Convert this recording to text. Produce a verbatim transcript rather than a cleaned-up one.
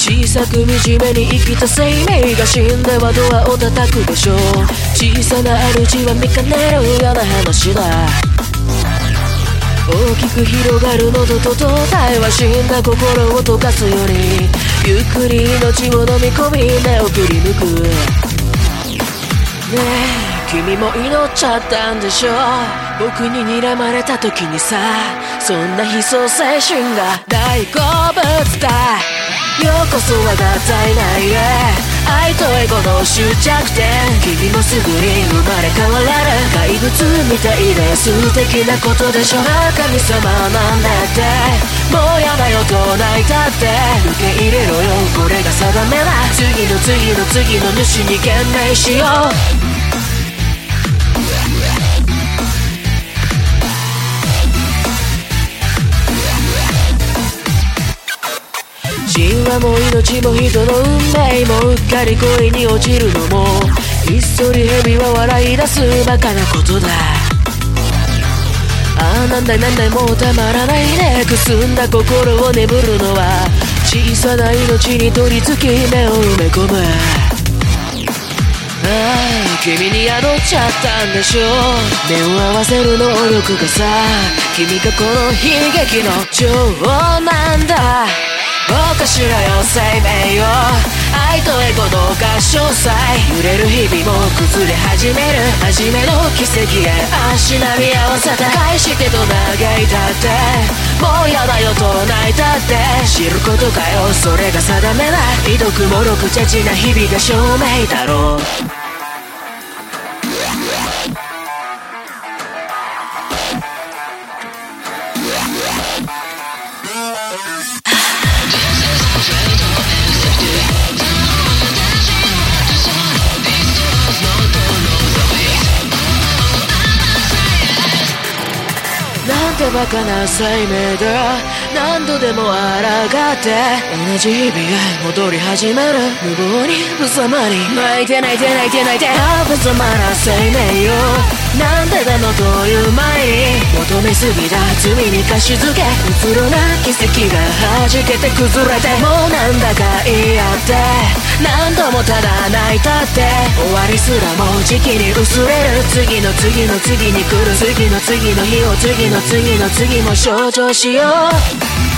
小さく惨めに生きた生命が死んではドアを叩くでしょう。小さな主は見かねるような話だ。大きく広がる喉と胴体は死んだ心を溶かすようにゆっくり命を飲み込み目を振り抜く。ねえ君も祈っちゃったんでしょ。僕に睨まれた時にさ、そんな悲壮精神が大好物だ。ようこそ我が体内へ、愛とエゴの終着点。君もすぐに生まれ変われる怪物みたいで素敵なことでしょ。神様なんだってもうやだよと泣いたって受け入れろよ、これが定めだ。次の次の次の主に懸命しよう。神話も命も人の運命もうっかり恋に落ちるのもひっそり蛇は笑い出すバカなことだ。ああなんだいなんだいもうたまらないね。くすんだ心を眠るのは小さな命に取り付き目を埋め込む。ああ君に宿っちゃったんでしょ。目を合わせる能力がさ、君がこの悲劇の女王なんだ。おかしらよ生命よ、愛とエゴの合唱祭。揺れる日々も崩れ始める初めの奇跡へ足並み合わせて返してと嘆いたってもうやだよと泣いたって知ることかよ、それが定めだ。ひどくもろくチャチな日々が証明だろう。なんてバカな生命だ。何度でも抗って同じ日々へ戻り始める無謀に無様に泣いて泣いて泣いて泣いて無様な生命よ。なんでだのという前に求めすぎた罪に貸し付けうつろな奇跡が弾けて崩れてもうなんだか言い合って何度もただ泣いたって終わりすらも時期に薄れる。次の次の次に来る次の次の日を次の次の次も象徴しよう。